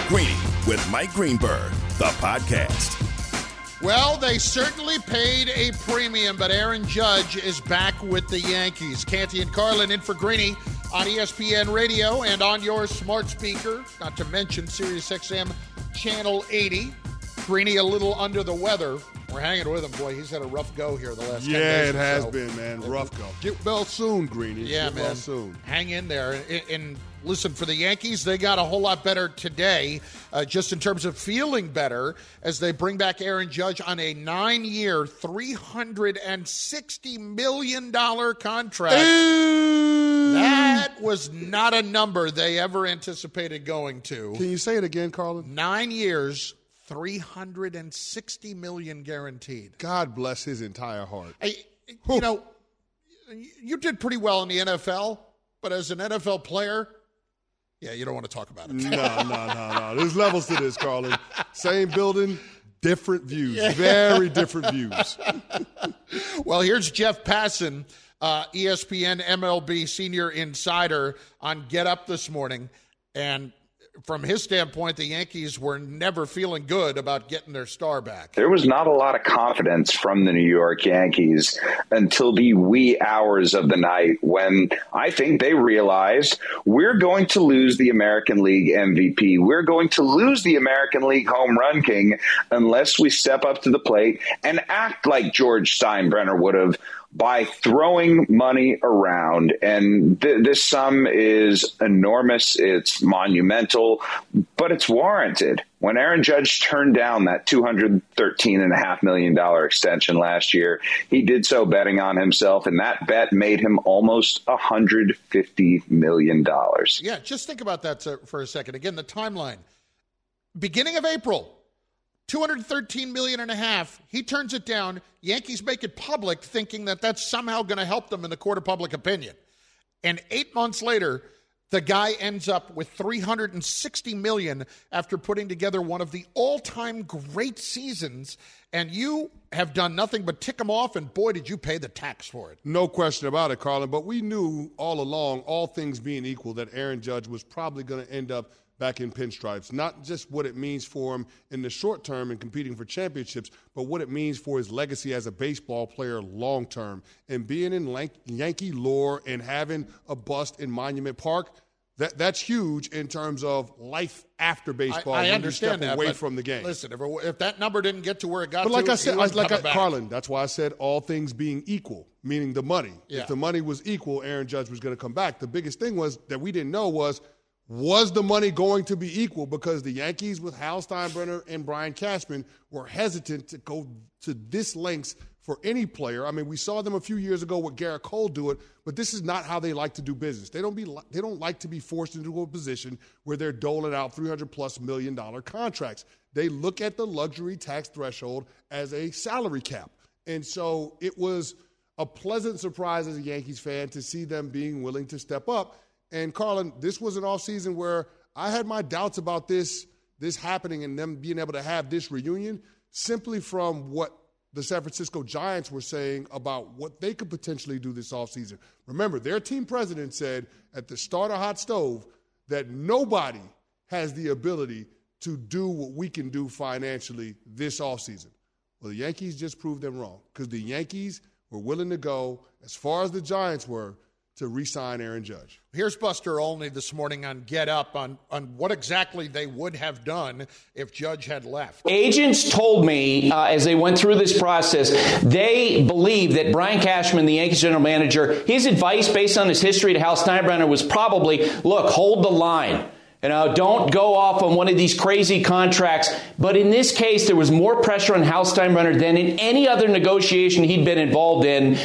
Greeny with Mike Greenberg, the podcast. Well, they certainly paid a premium, but Aaron Judge is back with the Yankees. Canty and Carlin in for Greeny on ESPN Radio and on your smart speaker, not to mention SiriusXM Channel 80. Greeny a little under the weather. We're hanging with him, boy. He's had a rough go here the last 10 days. Yeah, it has been, man. Rough go. Get well soon, Greeny. Yeah, Get man. well soon. Hang in there. And listen, for the Yankees, they got a whole lot better today, just in terms of feeling better, as they bring back Aaron Judge on a 9-year, $360 million contract. That was not a number they ever anticipated going to. Can you say it again, Carlin? 9 years, $360 million guaranteed. God bless his entire heart. You know, you did pretty well in the NFL, but as an NFL player, yeah, you don't want to talk about it. No. There's levels to this, Carlin. Same building, different views. Very different views. Well, here's Jeff Passan, ESPN MLB senior insider, on Get Up this morning. And from his standpoint, the Yankees were never feeling good about getting their star back. There was not a lot of confidence from the New York Yankees until the wee hours of the night, when I think they realized we're going to lose the American League MVP. We're going to lose the American League home run king unless we step up to the plate and act like George Steinbrenner would have, by throwing money around. And this sum is enormous. It's monumental, but it's warranted. When Aaron Judge turned down that $213.5 million extension last year, he did so betting on himself, and that bet made him almost $150 million. Yeah, just think about that for a second. Again, the timeline. Beginning of April, $213.5 million. He turns it down. Yankees make it public, thinking that that's somehow going to help them in the court of public opinion. And 8 months later, the guy ends up with $360 million after putting together one of the all-time great seasons. And you have done nothing but tick him off, and boy, did you pay the tax for it. No question about it, Carlin. But we knew all along, all things being equal, that Aaron Judge was probably going to end up back in pinstripes. Not just what it means for him in the short term in competing for championships, but what it means for his legacy as a baseball player long term. And being in Yankee lore and having a bust in Monument Park, that's huge in terms of life after baseball. I understand when you step away from the game. Listen, if that number didn't get to where it got but like to, I said, Carlin, that's why I said all things being equal, meaning the money. Yeah. If the money was equal, Aaron Judge was going to come back. The biggest thing was that we didn't know was the money going to be equal, because the Yankees with Hal Steinbrenner and Brian Cashman were hesitant to go to this lengths for any player. I mean, we saw them a few years ago with Garrett Cole do it, but this is not how they like to do business. They don't like to be forced into a position where they're doling out $300+ million contracts. They look at the luxury tax threshold as a salary cap. And so it was a pleasant surprise as a Yankees fan to see them being willing to step up. And, Carlin, this was an offseason where I had my doubts about this happening and them being able to have this reunion, simply from what the San Francisco Giants were saying about what they could potentially do this offseason. Remember, their team president said at the start of Hot Stove that nobody has the ability to do what we can do financially this offseason. Well, the Yankees just proved them wrong, because the Yankees were willing to go as far as the Giants were to re-sign Aaron Judge. Here's Buster Olney this morning on Get Up on what exactly they would have done if Judge had left. Agents told me as they went through this process, they believe that Brian Cashman, the Yankees general manager, his advice based on his history to Hal Steinbrenner was probably, look, hold the line. Don't go off on one of these crazy contracts. But in this case, there was more pressure on Hal Steinbrenner than in any other negotiation he'd been involved in.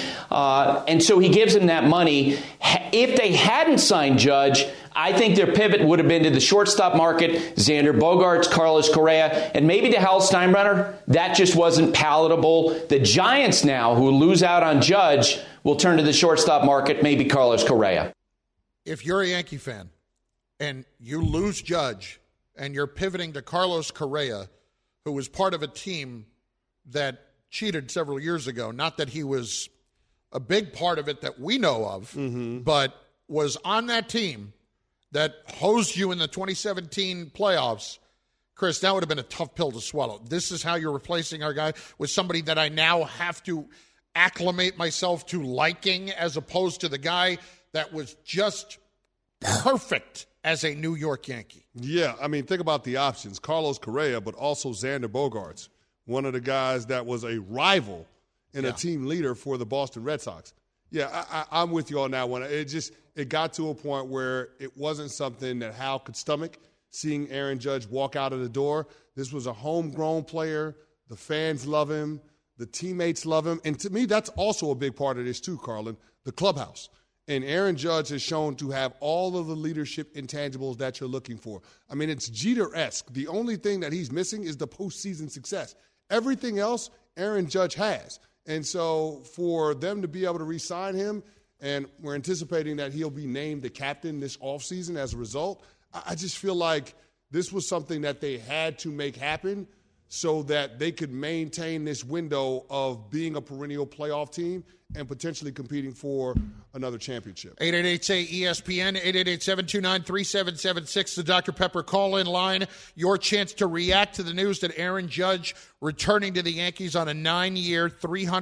And so he gives him that money. If they hadn't signed Judge, I think their pivot would have been to the shortstop market, Xander Bogaerts, Carlos Correa, and maybe to Hal Steinbrenner. That just wasn't palatable. The Giants now, who lose out on Judge, will turn to the shortstop market, maybe Carlos Correa. If you're a Yankee fan and you lose Judge and you're pivoting to Carlos Correa, who was part of a team that cheated several years ago, not that he was a big part of it that we know of, but was on that team that hosed you in the 2017 playoffs, Chris, that would have been a tough pill to swallow. This is how you're replacing our guy with somebody that I now have to acclimate myself to liking, as opposed to the guy that was just perfect as a New York Yankee. Yeah, I mean, think about the options. Carlos Correa, but also Xander Bogaerts, one of the guys that was a rival and a team leader for the Boston Red Sox. Yeah, I'm with you on that one. It got to a point where it wasn't something that Hal could stomach, seeing Aaron Judge walk out of the door. This was a homegrown player. The fans love him. The teammates love him. And to me, that's also a big part of this too, Carlin, the clubhouse. And Aaron Judge has shown to have all of the leadership intangibles that you're looking for. I mean, it's Jeter-esque. The only thing that he's missing is the postseason success. Everything else, Aaron Judge has. And so for them to be able to re-sign him, and we're anticipating that he'll be named the captain this offseason as a result, I just feel like this was something that they had to make happen so that they could maintain this window of being a perennial playoff team and potentially competing for another championship. 888-SAY-ESPN, 888-729-3776, the Dr. Pepper call-in line. Your chance to react to the news that Aaron Judge returning to the Yankees on a 9-year,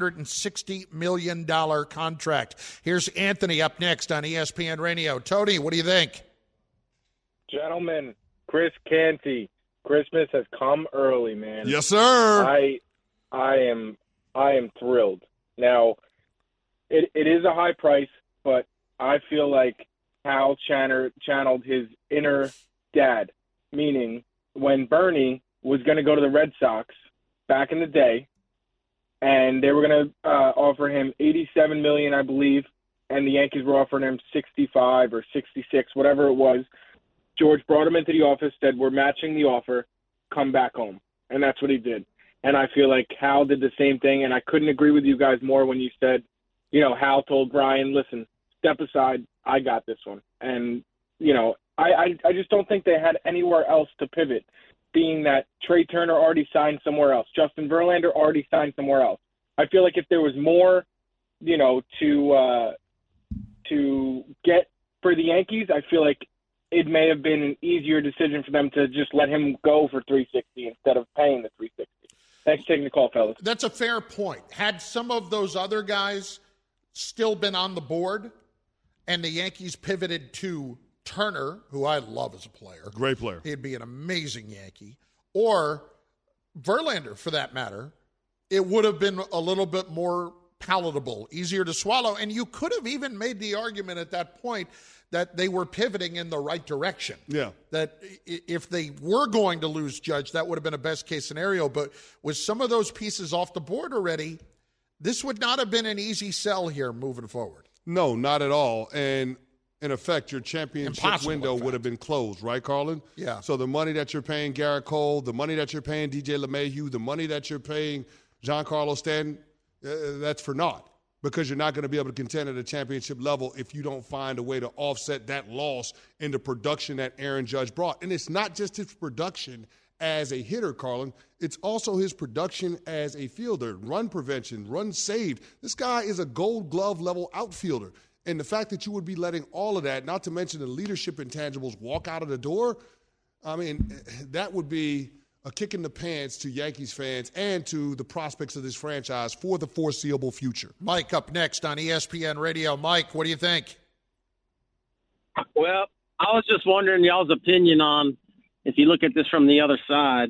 $360 million contract. Here's Anthony up next on ESPN Radio. Tony, what do you think? Gentlemen, Chris Canty, Christmas has come early, man. Yes, sir. I am thrilled. Now, it is a high price, but I feel like Hal channeled his inner dad, meaning when Bernie was going to go to the Red Sox back in the day, and they were going to offer him $87 million, I believe, and the Yankees were offering him 65 or 66, whatever it was. George brought him into the office, said, we're matching the offer, come back home. And that's what he did. And I feel like Hal did the same thing, and I couldn't agree with you guys more when you said, Hal told Brian, listen, step aside, I got this one. And, I just don't think they had anywhere else to pivot, being that Trey Turner already signed somewhere else. Justin Verlander already signed somewhere else. I feel like if there was more, to get for the Yankees, I feel like it may have been an easier decision for them to just let him go for $360 instead of paying the $360. Thanks for taking the call, fellas. That's a fair point. Had some of those other guys still been on the board and the Yankees pivoted to Turner, who I love as a player. Great player. He'd be an amazing Yankee. Or Verlander, for that matter, it would have been a little bit more palatable, easier to swallow. And you could have even made the argument at that point that they were pivoting in the right direction. Yeah. That if they were going to lose Judge, that would have been a best-case scenario. But with some of those pieces off the board already, this would not have been an easy sell here moving forward. No, not at all. And in effect, your championship window would have been closed, right, Carlin? Yeah. So the money that you're paying Garrett Cole, the money that you're paying DJ LeMahieu, the money that you're paying Giancarlo Stanton, that's for naught. Because you're not going to be able to contend at a championship level if you don't find a way to offset that loss in the production that Aaron Judge brought. And it's not just his production as a hitter, Carlin. It's also his production as a fielder, run prevention, run saved. This guy is a gold glove level outfielder. And the fact that you would be letting all of that, not to mention the leadership intangibles, walk out of the door, I mean, that would be a kick in the pants to Yankees fans and to the prospects of this franchise for the foreseeable future. Mike up next on ESPN Radio. Mike, what do you think? Well, I was just wondering y'all's opinion on, if you look at this from the other side,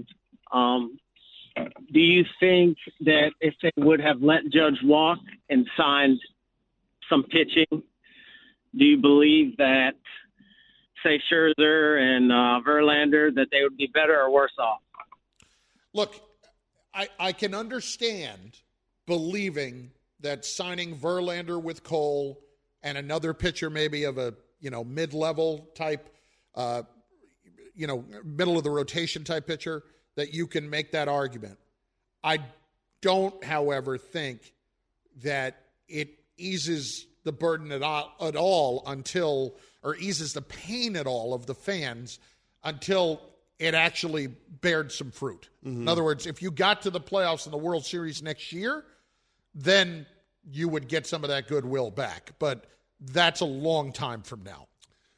do you think that if they would have let Judge walk and signed some pitching, do you believe that, say, Scherzer and Verlander, that they would be better or worse off? Look, I can understand believing that signing Verlander with Cole and another pitcher maybe of a, mid-level type, middle of the rotation type pitcher, that you can make that argument. I don't, however, think that it eases the burden at all until, or eases the pain at all of the fans until it actually bared some fruit. Mm-hmm. In other words, if you got to the playoffs in the World Series next year, then you would get some of that goodwill back. But that's a long time from now.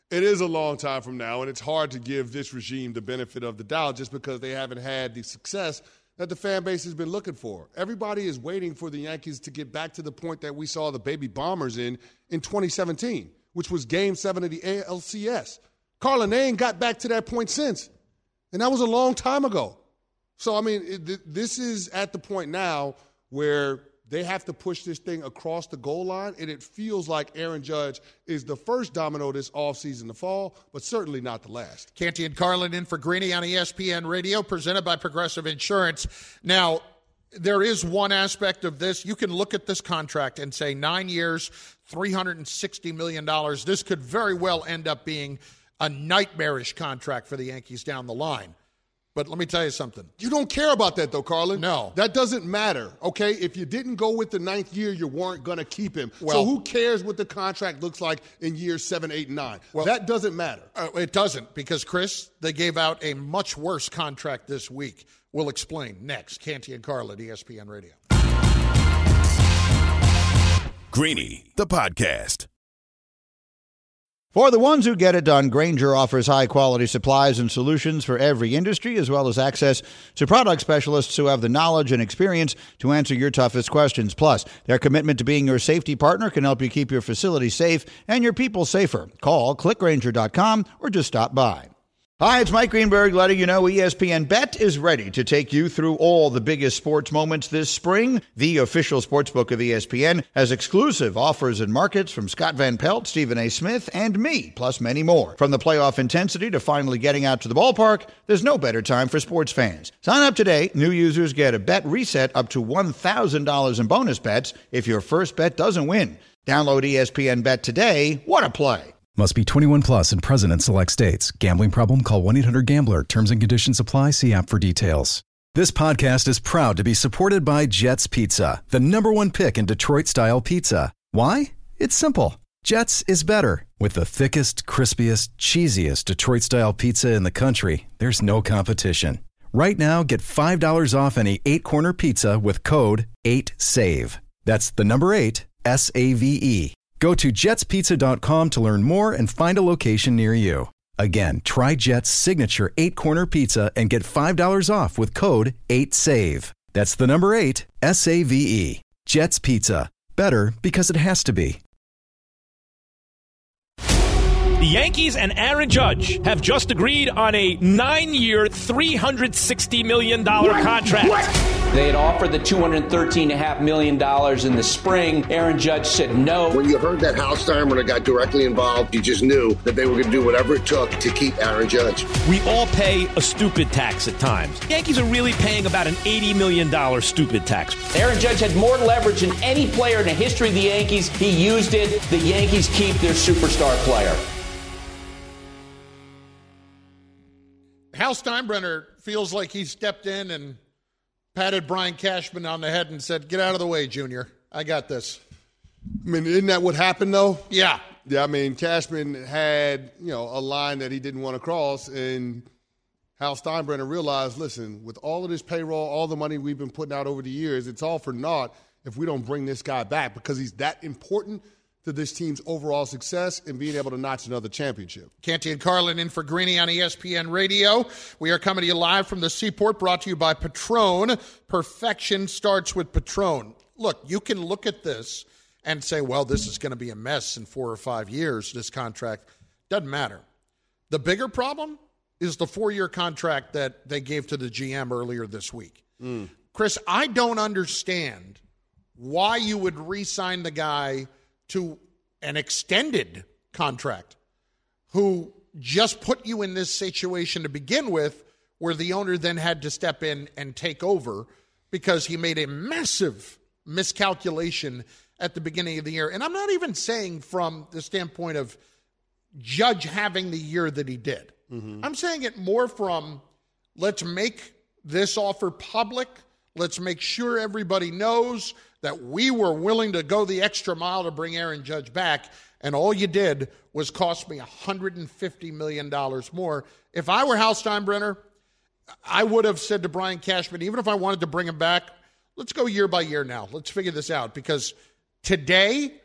It is a long time from now, and it's hard to give this regime the benefit of the doubt just because they haven't had the success that the fan base has been looking for. Everybody is waiting for the Yankees to get back to the point that we saw the Baby Bombers in 2017, which was Game 7 of the ALCS. Carlin, they ain't got back to that point since, and that was a long time ago. So, I mean, this is at the point now where they have to push this thing across the goal line, and it feels like Aaron Judge is the first domino this offseason to fall, but certainly not the last. Canty and Carlin in for Greeny on ESPN Radio, presented by Progressive Insurance. Now, there is one aspect of this. You can look at this contract and say 9 years, $360 million. This could very well end up being a nightmarish contract for the Yankees down the line. But let me tell you something. You don't care about that, though, Carlin. No. That doesn't matter, okay? If you didn't go with the 9th year, you weren't going to keep him. Well, so who cares what the contract looks like in years 7, 8, and 9? Well, that doesn't matter. It doesn't because, Chris, they gave out a much worse contract this week. We'll explain next. Canty and Carlin, ESPN Radio. Greeny, the podcast. For the ones who get it done, Grainger offers high-quality supplies and solutions for every industry, as well as access to product specialists who have the knowledge and experience to answer your toughest questions. Plus, their commitment to being your safety partner can help you keep your facility safe and your people safer. Call, clickgrainger.com, or just stop by. Hi, it's Mike Greenberg letting you know ESPN Bet is ready to take you through all the biggest sports moments this spring. The official sportsbook of ESPN has exclusive offers and markets from Scott Van Pelt, Stephen A. Smith, and me, plus many more. From the playoff intensity to finally getting out to the ballpark, there's no better time for sports fans. Sign up today. New users get a bet reset up to $1,000 in bonus bets if your first bet doesn't win. Download ESPN Bet today. What a play. Must be 21 plus and present in select states. Gambling problem? Call 1-800-GAMBLER. Terms and conditions apply. See app for details. This podcast is proud to be supported by Jets Pizza, the #1 pick in Detroit-style pizza. Why? It's simple. Jets is better. With the thickest, crispiest, cheesiest Detroit-style pizza in the country, there's no competition. Right now, get $5 off any 8-corner pizza with code 8SAVE. That's the number 8, S-A-V-E. Go to jetspizza.com to learn more and find a location near you. Again, try Jet's signature 8-corner pizza and get $5 off with code 8SAVE. That's the number 8, S-A-V-E. Jet's Pizza. Better because it has to be. The Yankees and Aaron Judge have just agreed on a 9-year, $360 million contract. They had offered the $213.5 million in the spring. Aaron Judge said no. When you heard that Hal Steinbrenner got directly involved, you just knew that they were going to do whatever it took to keep Aaron Judge. We all pay a stupid tax at times. The Yankees are really paying about an $80 million stupid tax. Aaron Judge had more leverage than any player in the history of the Yankees. He used it. The Yankees keep their superstar player. Hal Steinbrenner feels like he stepped in and patted Brian Cashman on the head and said, "Get out of the way, Junior. I got this." I mean, isn't that what happened, though? Yeah. Yeah, I mean, Cashman had, a line that he didn't want to cross, and Hal Steinbrenner realized, listen, with all of this payroll, all the money we've been putting out over the years, it's all for naught if we don't bring this guy back because he's that important to this team's overall success and being able to notch another championship. Canty and Carlin in for Greeny on ESPN Radio. We are coming to you live from the Seaport, brought to you by Patron. Perfection starts with Patron. Look, you can look at this and say, well, this is going to be a mess in 4 or 5 years, this contract. Doesn't matter. The bigger problem is the 4-year contract that they gave to the GM earlier this week. Chris, I don't understand why you would re-sign the guy to an extended contract who just put you in this situation to begin with where the owner then had to step in and take over because he made a massive miscalculation at the beginning of the year. And I'm not even saying from the standpoint of Judge having the year that he did. I'm saying it more from let's make this offer public. Let's make sure everybody knows that we were willing to go the extra mile to bring Aaron Judge back, and all you did was cost me $150 million more. If I were Hal Steinbrenner, I would have said to Brian Cashman, even if I wanted to bring him back, let's go year by year now. Let's figure this out, because today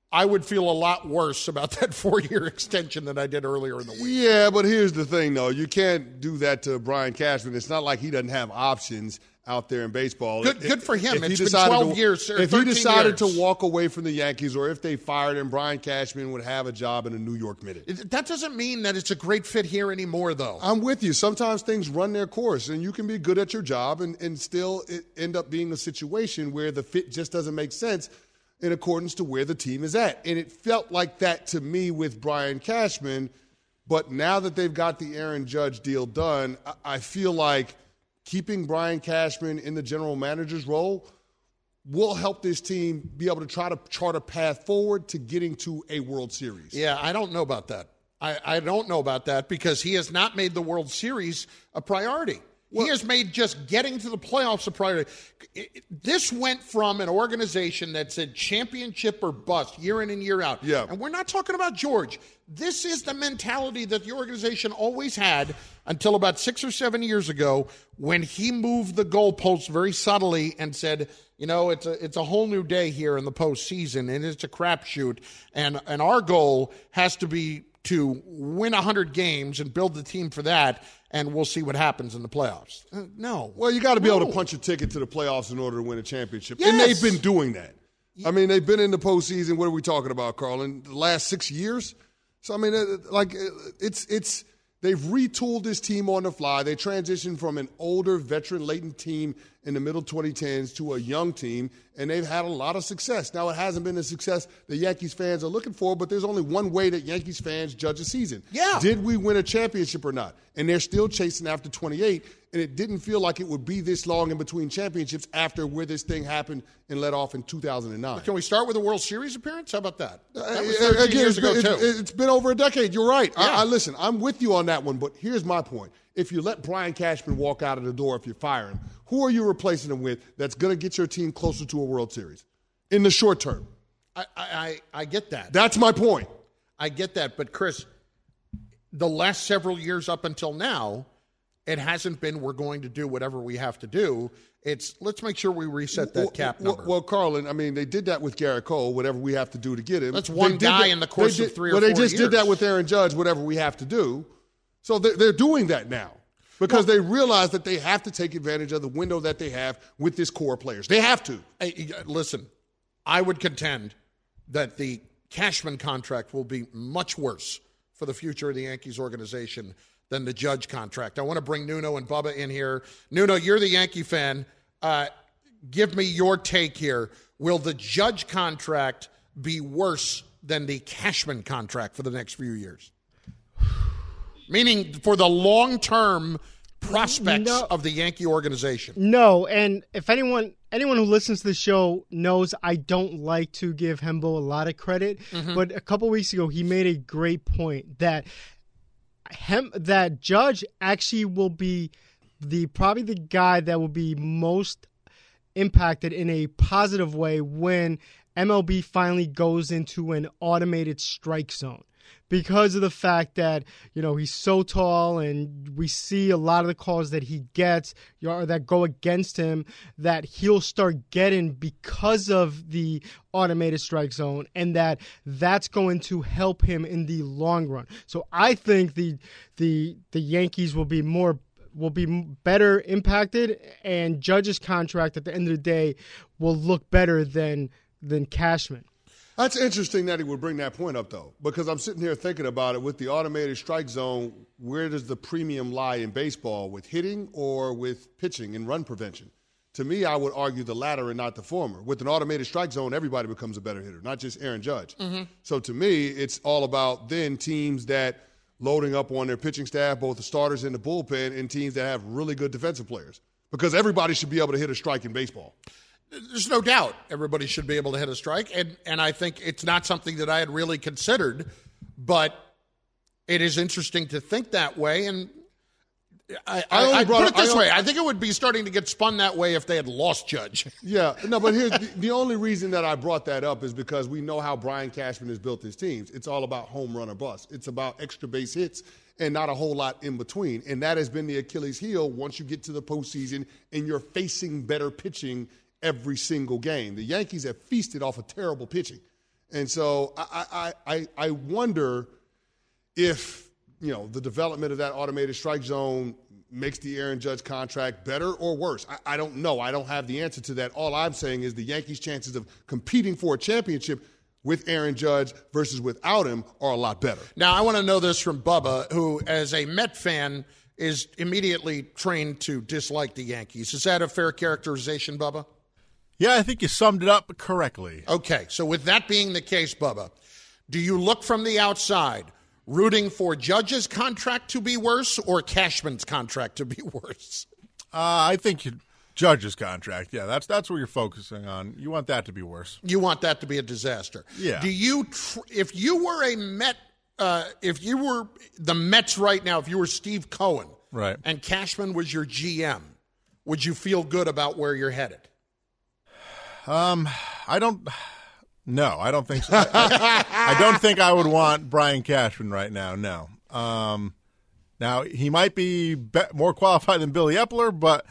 I would feel a lot worse about that 4-year extension than I did earlier in the week. Yeah, but here's the thing, though. You can't do that to Brian Cashman. It's not like he doesn't have options out there in baseball. Good for him. It's been 12 years. If he decided years. to walk away from the Yankees, or if they fired him, Brian Cashman would have a job in a New York Minute. That doesn't mean that it's a great fit here anymore, though. I'm with you. Sometimes things run their course, and you can be good at your job and still end up being a situation where the fit just doesn't make sense in accordance to where the team is at. And it felt like that to me with Brian Cashman, but now that they've got the Aaron Judge deal done, I feel like keeping Brian Cashman in the general manager's role will help this team be able to try to chart a path forward to getting to a World Series. Yeah, I don't know about that. I don't know about that because he has not made the World Series a priority. Well, he has made just getting to the playoffs a priority. This went from an organization that said championship or bust year in and year out. Yeah. And we're not talking about George. This is the mentality that the organization always had until about 6 or 7 years ago when he moved the goalposts very subtly and said, you know, it's a whole new day here in the postseason, and it's a crapshoot. And our goal has to be to win 100 games and build the team for that, and we'll see what happens in the playoffs. No. Well, you got to be able to punch a ticket to the playoffs in order to win a championship. Yes. And they've been doing that. I mean, they've been in the postseason. What are we talking about, Carl? In the last 6 years? So, I mean, it's they've retooled this team on the fly. They transitioned from an older, veteran-laden team in the middle 2010s to a young team, and they've had a lot of success. Now, it hasn't been the success the Yankees fans are looking for, but there's only one way that Yankees fans judge a season. Yeah. Did we win a championship or not? And they're still chasing after 28, and it didn't feel like it would be this long in between championships after where this thing happened and let off in 2009. Can we start with a World Series appearance? How about that? That was 13 years ago, too. It's been over a decade. You're right. Yeah. Listen, I'm with you on that one, but here's my point. If you let Brian Cashman walk out of the door, if you fire him, who are you replacing him with that's going to get your team closer to a World Series in the short term? I get that. That's my point. I get that. But, Chris, the last several years up until now, it hasn't been we're going to do whatever we have to do. It's let's make sure we reset that cap number. Well, Carlin, I mean, they did that with Garrett Cole, whatever we have to do to get him. That's one guy in the course of 3 or 4 years. Well, they just did that with Aaron Judge, whatever we have to do. So they're doing that now because they realize that they have to take advantage of the window that they have with this core players. They have to. Hey, listen, I would contend that the Cashman contract will be much worse for the future of the Yankees organization than the Judge contract. I want to bring Nuno and Bubba in here. Nuno, you're the Yankee fan. Give me your take here. Will the Judge contract be worse than the Cashman contract for the next few years? Meaning for the long-term prospects of the Yankee organization. No, and if anyone who listens to the show knows I don't like to give Hembo a lot of credit, but a couple weeks ago he made a great point that Judge actually will be probably the guy that will be most impacted in a positive way when MLB finally goes into an automated strike zone. Because of the fact that, you know, he's so tall and we see a lot of the calls that he gets that go against him that he'll start getting because of the automated strike zone, and that's going to help him in the long run. So I think the Yankees will be better impacted, and Judge's contract at the end of the day will look better than Cashman. That's interesting that he would bring that point up, though, because I'm sitting here thinking about it. With the automated strike zone, where does the premium lie in baseball, with hitting or with pitching and run prevention? To me, I would argue the latter and not the former. With an automated strike zone, everybody becomes a better hitter, not just Aaron Judge. So to me, it's all about then teams that loading up on their pitching staff, both the starters and the bullpen, and teams that have really good defensive players, because everybody should be able to hit a strike in baseball. There's no doubt everybody should be able to hit a strike, and I think it's not something that I had really considered, but it is interesting to think that way, and I put it this way. I think it would be starting to get spun that way if they had lost Judge. Yeah, no, but here's the only reason that I brought that up is because we know how Brian Cashman has built his teams. It's all about home run or bust. It's about extra base hits and not a whole lot in between, and that has been the Achilles heel once you get to the postseason and you're facing better pitching every single game. The Yankees have feasted off of terrible pitching. And so I wonder if, the development of that automated strike zone makes the Aaron Judge contract better or worse. I don't know. I don't have the answer to that. All I'm saying is the Yankees' chances of competing for a championship with Aaron Judge versus without him are a lot better. Now, I want to know this from Bubba, who, as a Met fan, is immediately trained to dislike the Yankees. Is that a fair characterization, Bubba? Yeah, I think you summed it up correctly. Okay, so with that being the case, Bubba, do you look from the outside rooting for Judge's contract to be worse or Cashman's contract to be worse? I think Judge's contract. Yeah, that's what you're focusing on. You want that to be worse. You want that to be a disaster. Yeah. Do you, if you were a Met, if you were the Mets right now, if you were Steve Cohen, right, and Cashman was your GM, would you feel good about where you're headed? I don't think so. I don't think I would want Brian Cashman right now. No. Now he might be more qualified than Billy Epler, but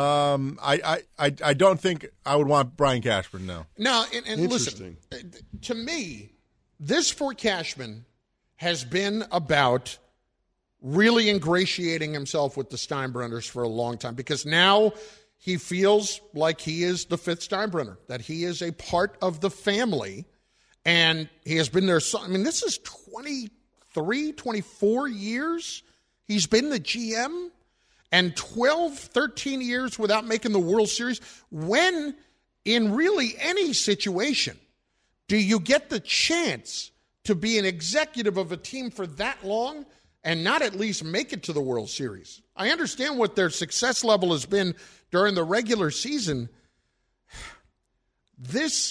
I don't think I would want Brian Cashman. No. No, and listen, to me, this for Cashman has been about really ingratiating himself with the Steinbrenners for a long time, because now he feels like he is the fifth Steinbrenner, that he is a part of the family, and he has been there. I mean, this is 23, 24 years he's been the GM, and 12, 13 years without making the World Series. When, in really any situation, do you get the chance to be an executive of a team for that long and not at least make it to the World Series? I understand what their success level has been during the regular season. The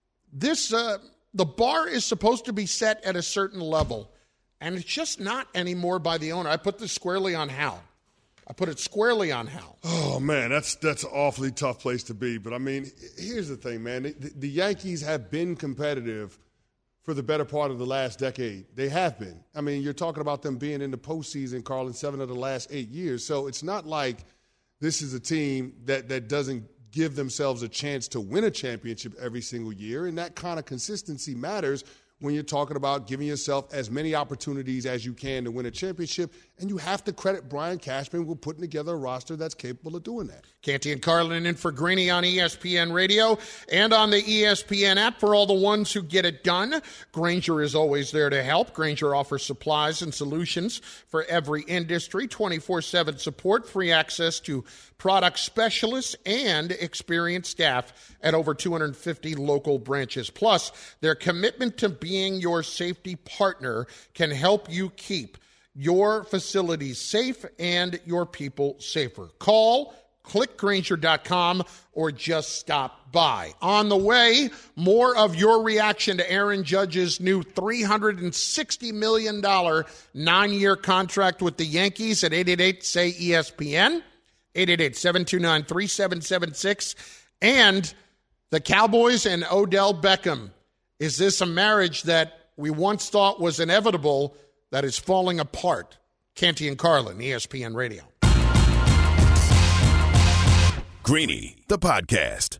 bar is supposed to be set at a certain level, and it's just not anymore by the owner. I put this squarely on Hal. Oh, man, that's an awfully tough place to be. But, I mean, here's the thing, man. The Yankees have been competitive for the better part of the last decade. They have been. I mean, you're talking about them being in the postseason, Carl, in 7 of the last 8 years. So it's not like this is a team that doesn't give themselves a chance to win a championship every single year. And that kind of consistency matters when you're talking about giving yourself as many opportunities as you can to win a championship. And you have to credit Brian Cashman with putting together a roster that's capable of doing that. Canty and Carlin in for Greeny on ESPN Radio and on the ESPN app for all the ones who get it done. Grainger is always there to help. Grainger offers supplies and solutions for every industry, 24/7 support, free access to product specialists, and experienced staff at over 250 local branches. Plus, their commitment to being your safety partner can help you keep your facilities safe and your people safer. Call, click Grainger.com, or just stop by. On the way, more of your reaction to Aaron Judge's new $360 million 9-year contract with the Yankees at 888-SAY-ESPN, 888-729-3776, and the Cowboys and Odell Beckham. Is this a marriage that we once thought was inevitable that is falling apart? Canty and Carlin, ESPN Radio. Greeny, the podcast.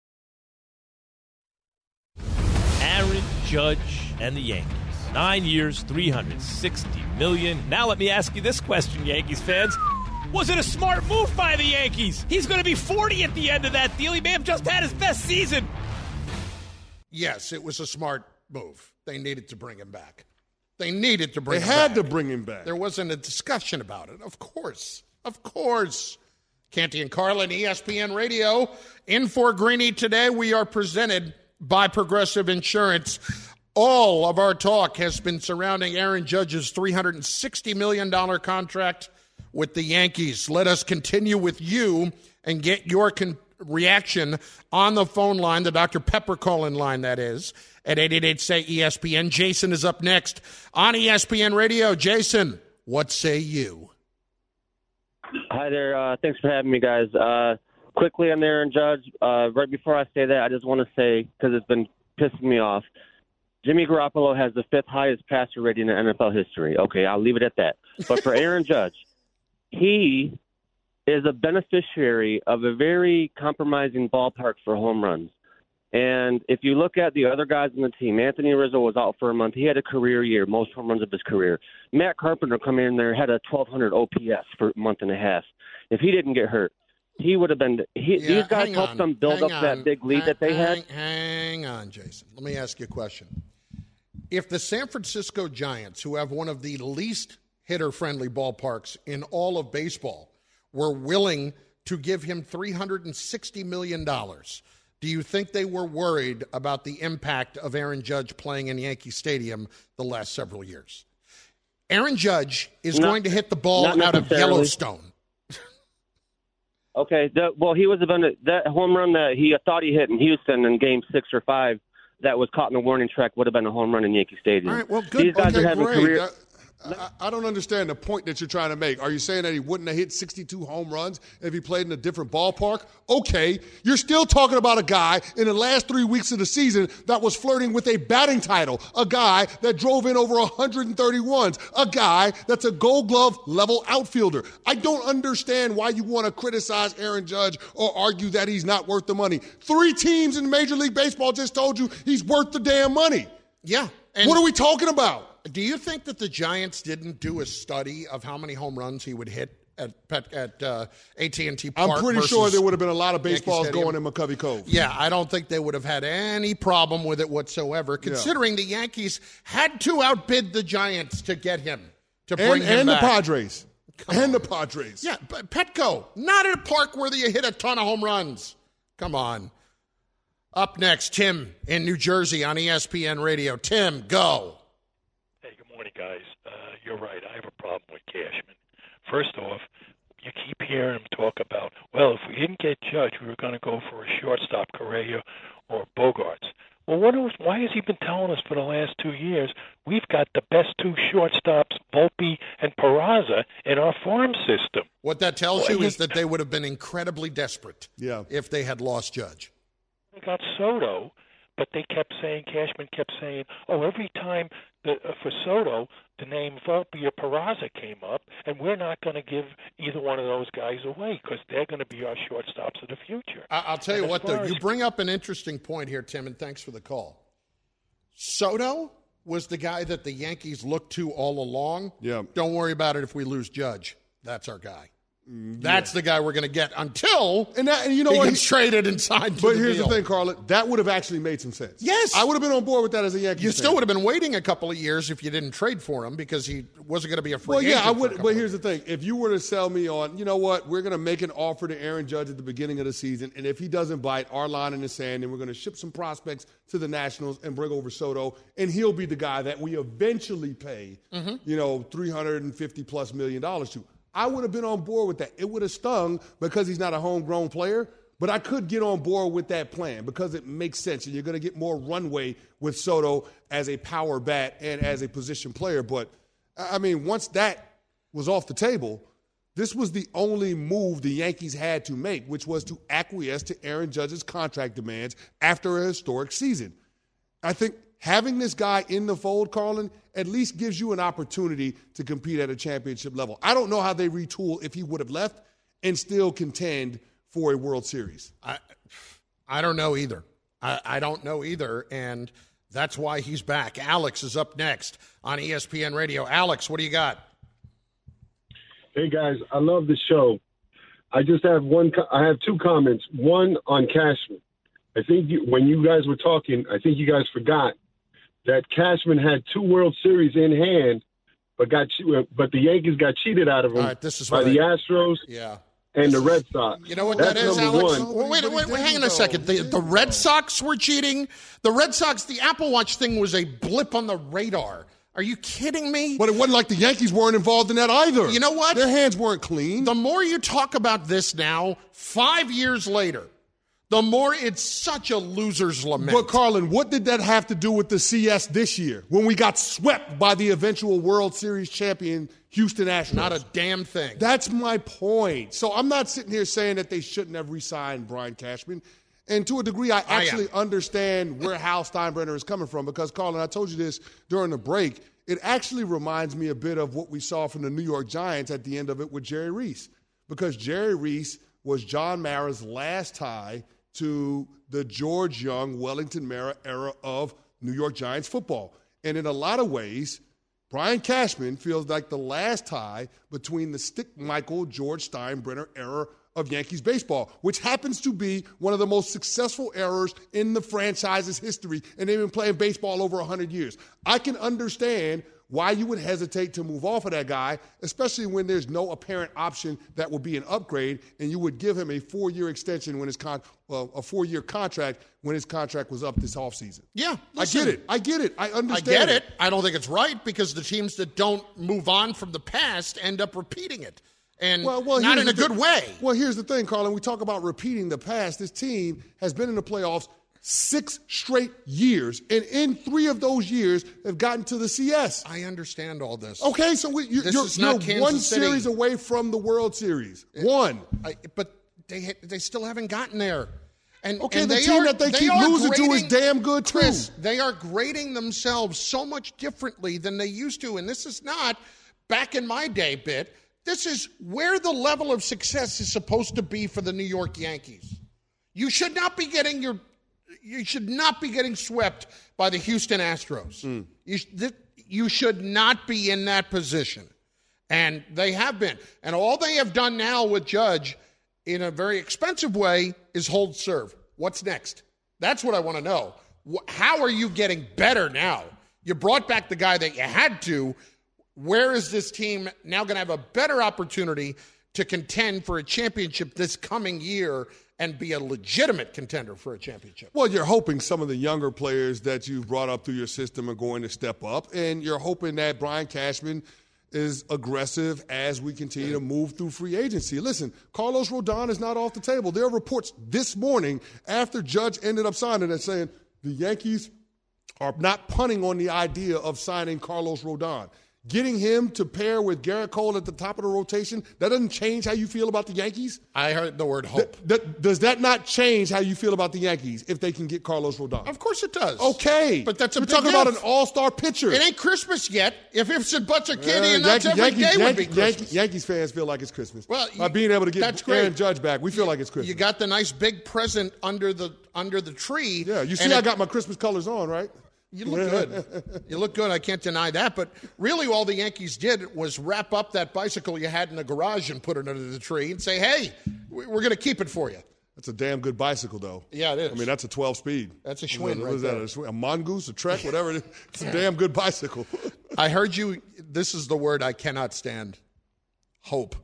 Aaron Judge and the Yankees. 9 years, $360 million. Now let me ask you this question, Yankees fans. Was it a smart move by the Yankees? He's going to be 40 at the end of that deal. He may have just had his best season. Yes, it was a smart move. They needed to bring him back. They had to bring him back. There wasn't a discussion about it. Of course. Canty and Carlin, ESPN Radio. In for Greeny today, we are presented by Progressive Insurance. All of our talk has been surrounding Aaron Judge's $360 million contract with the Yankees. Let us continue with you and get your reaction on the phone line, the Dr. Pepper call-in line, that is, at 888-SAY-ESPN. Jason is up next on ESPN Radio. Jason, what say you? Hi there. Thanks for having me, guys. Quickly on Aaron Judge, right before I say that, I just want to say, because it's been pissing me off, Jimmy Garoppolo has the 5th highest passer rating in NFL history. Okay, I'll leave it at that. But for Aaron Judge, he is a beneficiary of a very compromising ballpark for home runs. And if you look at the other guys on the team, Anthony Rizzo was out for a month. He had a career year, most home runs of his career. Matt Carpenter coming in there had a 1,200 OPS for a month and a half. If he didn't get hurt, he would have been these guys helped them build up that big lead that they had. Hang on, Jason. Let me ask you a question. If the San Francisco Giants, who have one of the least hitter-friendly ballparks in all of baseball, were willing to give him $360 million, do you think they were worried about the impact of Aaron Judge playing in Yankee Stadium the last several years? Aaron Judge is going to hit the ball out of Yellowstone. Okay, he was that home run that he thought he hit in Houston in Game 6 or 5 that was caught in the warning track would have been a home run in Yankee Stadium. All right, well, good. These guys are having career. I don't understand the point that you're trying to make. Are you saying that he wouldn't have hit 62 home runs if he played in a different ballpark? Okay, you're still talking about a guy in the last 3 weeks of the season that was flirting with a batting title, a guy that drove in over 131s, a guy that's a Gold Glove level outfielder. I don't understand why you want to criticize Aaron Judge or argue that he's not worth the money. 3 teams in Major League Baseball just told you he's worth the damn money. Yeah. What are we talking about? Do you think that the Giants didn't do a study of how many home runs he would hit at AT&T Park? I'm pretty sure there would have been a lot of baseballs going in McCovey Cove. Yeah, I don't think they would have had any problem with it whatsoever, considering the Yankees had to outbid the Giants to get him, to bring him back. The Padres. And the Padres. Yeah, but Petco, not at a park where you hit a ton of home runs. Come on. Up next, Tim in New Jersey on ESPN Radio. Tim, go. Guys, you're right. I have a problem with Cashman. First off, you keep hearing him talk about, well, if we didn't get Judge, we were going to go for a shortstop, Correa or Bogarts. Well, why has he been telling us for the last 2 years we've got the best 2 shortstops, Volpe and Peraza, in our farm system? What that tells you is that they would have been incredibly desperate if they had lost Judge. They got Soto, but they kept saying, Cashman kept saying, every time for Soto, the name Volpe or Peraza came up, and we're not going to give either one of those guys away because they're going to be our shortstops of the future. I'll tell you what, though. You bring up an interesting point here, Tim, and thanks for the call. Soto was the guy that the Yankees looked to all along. Yeah. Don't worry about it if we lose Judge. That's our guy. That's the guy we're going to get until he gets traded and signed to But the here's deal. the thing, Carla. That would have actually made some sense. Yes. I would have been on board with that as a Yankees fan. You still would have been waiting a couple of years if you didn't trade for him because he wasn't going to be a free agent. Well, yeah, I would. But here's the thing. If you were to sell me on, you know what, we're going to make an offer to Aaron Judge at the beginning of the season, and if he doesn't bite, our line in the sand, and we're going to ship some prospects to the Nationals and bring over Soto, and he'll be the guy that we eventually pay, $350+ million to. I would have been on board with that. It would have stung because he's not a homegrown player, but I could get on board with that plan because it makes sense, and you're going to get more runway with Soto as a power bat and as a position player. But, I mean, once that was off the table, this was the only move the Yankees had to make, which was to acquiesce to Aaron Judge's contract demands after a historic season. I think having this guy in the fold, Carlin, at least gives you an opportunity to compete at a championship level. I don't know how they retool if he would have left and still contend for a World Series. I don't know either. I don't know either, and that's why he's back. Alex is up next on ESPN Radio. Alex, what do you got? Hey, guys, I love the show. I just have I have 2 comments. One on Cashman. I think when you guys were talking, I think you guys forgot that Cashman had 2 World Series in hand, but the Yankees got cheated out of him by the Astros and the Red Sox. You know what That's that is, Alex? one. Wait, hang on a second. The Red Sox were cheating? The Red Sox, the Apple Watch thing was a blip on the radar. Are you kidding me? But it wasn't like the Yankees weren't involved in that either. You know what? Their hands weren't clean. The more you talk about this now, 5 years later, the more it's such a loser's lament. But, Carlin, what did that have to do with the CS this year when we got swept by the eventual World Series champion Houston Astros? Not a damn thing. That's my point. So I'm not sitting here saying that they shouldn't have re-signed Brian Cashman. And to a degree, I actually understand where Hal Steinbrenner is coming from because, Carlin, I told you this during the break, it actually reminds me a bit of what we saw from the New York Giants at the end of it with Jerry Reese. Because Jerry Reese was John Mara's last tie to the George Young, Wellington Mara era of New York Giants football. And in a lot of ways, Brian Cashman feels like the last tie between the Stick Michael, George Steinbrenner era of Yankees baseball, which happens to be one of the most successful eras in the franchise's history, and they've been playing baseball over 100 years. I can understand why you would hesitate to move off of that guy, especially when there's no apparent option that would be an upgrade, and you would give him a 4-year extension when a 4-year contract when his contract was up this offseason. Yeah, listen, I get it. I understand. I get it. I don't think it's right because the teams that don't move on from the past end up repeating it. And not in a good way. Well, here's the thing, Carlin. We talk about repeating the past. This team has been in the playoffs 6 straight years, and in 3 of those years have gotten to the CS. I understand all this. Okay, so you're one series away from the World Series. But they still haven't gotten there. And the team that they keep losing to is damn good, too. Chris, they are grading themselves so much differently than they used to, and this is not back in my day bit. This is where the level of success is supposed to be for the New York Yankees. You should not be getting swept by the Houston Astros. You should not be in that position. And they have been. And all they have done now with Judge in a very expensive way is hold serve. What's next? That's what I want to know. How are you getting better now? You brought back the guy that you had to. Where is this team now going to have a better opportunity to contend for a championship this coming year and be a legitimate contender for a championship? Well, you're hoping some of the younger players that you've brought up through your system are going to step up, and you're hoping that Brian Cashman is aggressive as we continue to move through free agency. Listen, Carlos Rodon is not off the table. There are reports this morning after Judge ended up signing and saying the Yankees are not punting on the idea of signing Carlos Rodon. Getting him to pair with Garrett Cole at the top of the rotation, that doesn't change how you feel about the Yankees? I heard the word hope. Does that not change how you feel about the Yankees if they can get Carlos Rodon? Of course it does. Okay. But that's We're talking about an all-star pitcher. It ain't Christmas yet. If it's a bunch of candy and nuts every day would be Christmas. Yankees fans feel like it's Christmas. Well, by being able to get Aaron Judge back, we feel like it's Christmas. You got the nice big present under the tree. Yeah, you see I got my Christmas colors on, right? You look good. You look good. I can't deny that. But really all the Yankees did was wrap up that bicycle you had in the garage and put it under the tree and say, hey, we're going to keep it for you. That's a damn good bicycle, though. Yeah, it is. I mean, that's a 12-speed. That's a Schwinn right there. A mongoose, a Trek, whatever it is. It's a damn good bicycle. I heard you. This is the word I cannot stand. Hope.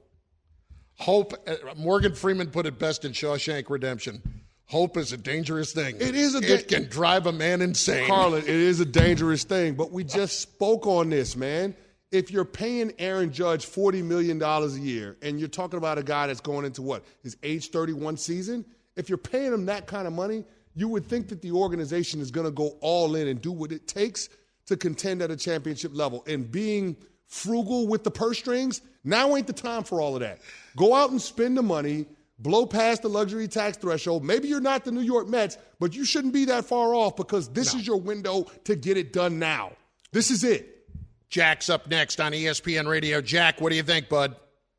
Hope. Morgan Freeman put it best in Shawshank Redemption. Hope is a dangerous thing. It can drive a man insane. Carlin, it is a dangerous thing, but we just spoke on this, man. If you're paying Aaron Judge $40 million a year and you're talking about a guy that's going into his age 31 season, if you're paying him that kind of money, you would think that the organization is going to go all in and do what it takes to contend at a championship level. And being frugal with the purse strings, now ain't the time for all of that. Go out and spend the money. Blow past the luxury tax threshold. Maybe you're not the New York Mets, but you shouldn't be that far off because this is your window to get it done now. This is it. Jack's up next on ESPN Radio. Jack, what do you think, bud?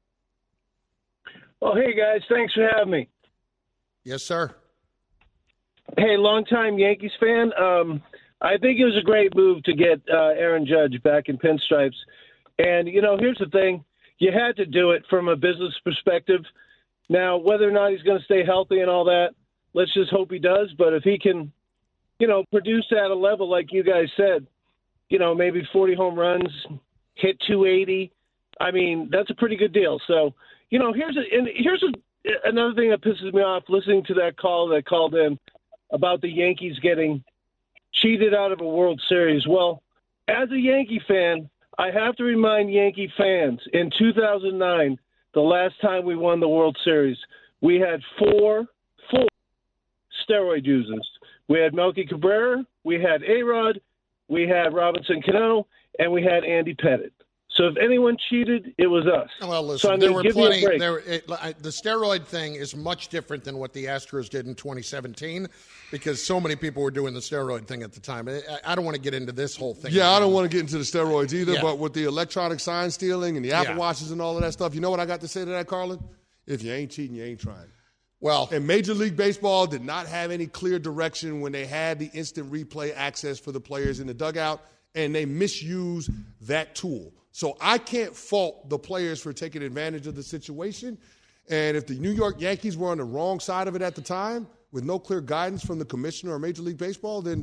Oh, hey, guys. Thanks for having me. Yes, sir. Hey, longtime Yankees fan. I think it was a great move to get Aaron Judge back in pinstripes. And, here's the thing. You had to do it from a business perspective. Now, whether or not he's going to stay healthy and all that, let's just hope he does. But if he can, produce at a level like you guys said, maybe 40 home runs, hit 280, I mean, that's a pretty good deal. So, here's another thing that pisses me off listening to that call that called in about the Yankees getting cheated out of a World Series. Well, as a Yankee fan, I have to remind Yankee fans, in 2009, the last time we won the World Series, we had four steroid users. We had Melky Cabrera, we had A-Rod, we had Robinson Cano, and we had Andy Pettitte. So if anyone cheated, it was us. Well, listen, so there were plenty. The steroid thing is much different than what the Astros did in 2017 because so many people were doing the steroid thing at the time. I don't want to get into this whole thing. Yeah, I don't want to get into the steroids either, but with the electronic sign stealing and the Apple Watches and all of that stuff, you know what I got to say to that, Carlin? If you ain't cheating, you ain't trying. Well, and Major League Baseball did not have any clear direction when they had the instant replay access for the players in the dugout, and they misused that tool. So I can't fault the players for taking advantage of the situation. And if the New York Yankees were on the wrong side of it at the time, with no clear guidance from the commissioner or Major League Baseball, then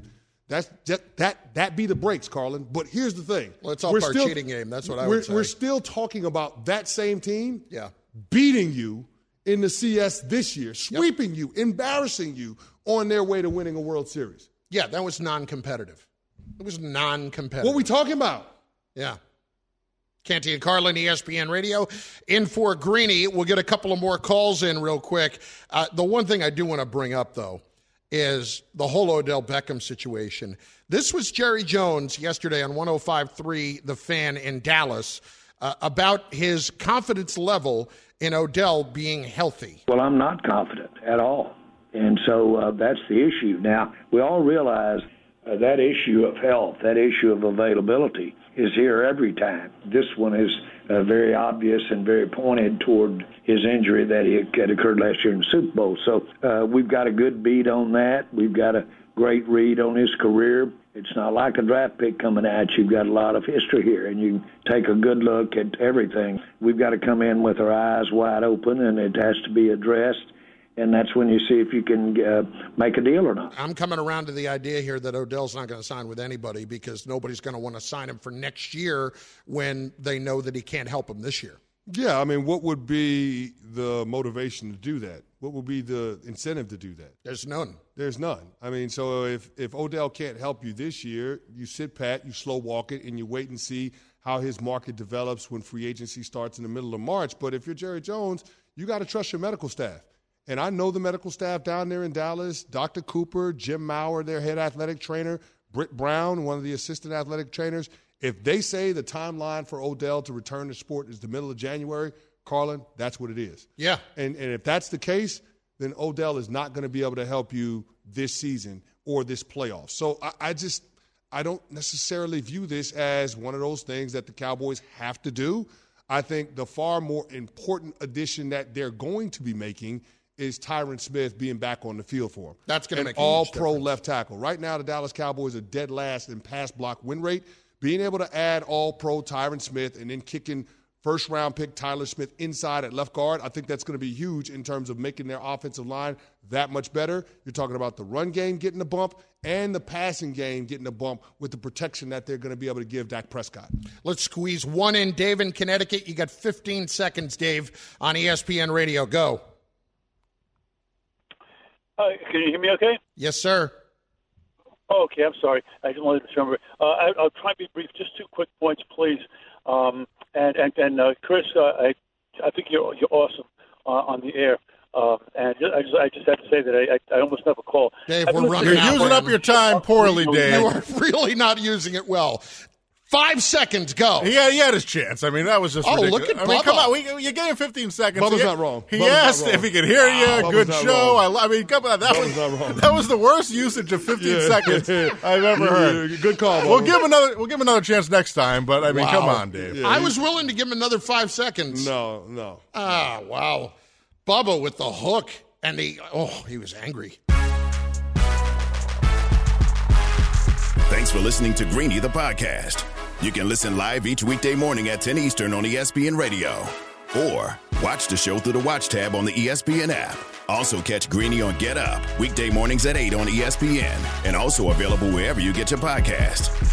that be the breaks, Carlin. But here's the thing. Well, it's all our cheating game. That's what I would say. We're still talking about that same team beating you in the CS this year, sweeping you, embarrassing you on their way to winning a World Series. Yeah, that was non-competitive. It was non-competitive. What are we talking about? Yeah. Canty and Carlin, ESPN Radio. In for Greeny. We'll get a couple of more calls in real quick. The one thing I do want to bring up, though, is the whole Odell Beckham situation. This was Jerry Jones yesterday on 105.3 The Fan in Dallas about his confidence level in Odell being healthy. Well, I'm not confident at all. And so that's the issue. Now, we all realize that issue of health, that issue of availability is here every time. This one is very obvious and very pointed toward his injury that had occurred last year in the Super Bowl. So we've got a good beat on that. We've got a great read on his career. It's not like a draft pick coming at you. You've got a lot of history here, and you take a good look at everything. We've got to come in with our eyes wide open, and it has to be addressed. And that's when you see if you can make a deal or not. I'm coming around to the idea here that Odell's not going to sign with anybody because nobody's going to want to sign him for next year when they know that he can't help him this year. Yeah, I mean, what would be the motivation to do that? What would be the incentive to do that? There's none. There's none. I mean, so if Odell can't help you this year, you sit pat, you slow walk it, and you wait and see how his market develops when free agency starts in the middle of March. But if you're Jerry Jones, you got to trust your medical staff. And I know the medical staff down there in Dallas, Dr. Cooper, Jim Maurer, their head athletic trainer, Britt Brown, one of the assistant athletic trainers. If they say the timeline for Odell to return to sport is the middle of January, Carlin, that's what it is. Yeah. And if that's the case, then Odell is not going to be able to help you this season or this playoff. So I don't necessarily view this as one of those things that the Cowboys have to do. I think the far more important addition that they're going to be making is Tyron Smith being back on the field for him. That's going to make a all-pro left tackle. Right now, the Dallas Cowboys are dead last in pass block win rate. Being able to add all-pro Tyron Smith and then kicking first-round pick Tyler Smith inside at left guard, I think that's going to be huge in terms of making their offensive line that much better. You're talking about the run game getting a bump and the passing game getting a bump with the protection that they're going to be able to give Dak Prescott. Let's squeeze one in. Dave in Connecticut. You got 15 seconds, Dave, on ESPN Radio. Go. Can you hear me okay? Yes, sir. Oh, okay, I'm sorry. I didn't want to remember. I'll try to be brief. Just 2 quick points, please. And Chris, I think you're awesome on the air. And I just have to say that I almost never call. Dave, we're running You're using up your time poorly, Dave. You are really not using it well. 5 seconds, go. He had his chance. I mean, that was just ridiculous. Look at Bubba. I mean, come on. You gave him 15 seconds. Bubba's not wrong. He Bubba's asked not wrong. if he could hear you. Bubba's Good not show. wrong. I mean, come on. That was the worst usage of 15 seconds I've ever heard. Good call, Bubba. We'll give him another chance next time, but I mean, come on, Dave. I was willing to give him another 5 seconds. No. Ah, wow. Bubba with the hook, and he was angry. Thanks for listening to Greeny the podcast. You can listen live each weekday morning at 10 Eastern on ESPN Radio. Or watch the show through the Watch tab on the ESPN app. Also catch Greeny on Get Up, weekday mornings at 8 on ESPN. And also available wherever you get your podcasts.